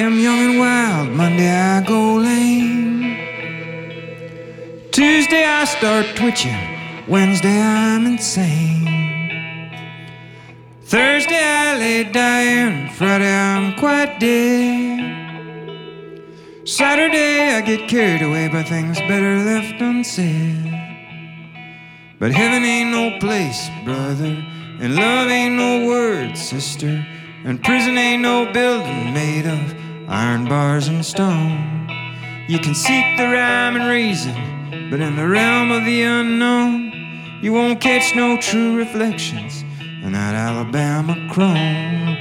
am young and wild, Monday I go lame. Tuesday I start twitching, Wednesday I'm insane. Thursday I lay dying, Friday I'm quite dead. Saturday I get carried away by things better left unsaid. But heaven ain't no place, brother, and love ain't no word, sister, and prison ain't no building made of iron bars and stone. You can seek the rhyme and reason, but in the realm of the unknown, you won't catch no true reflections in that Alabama crone.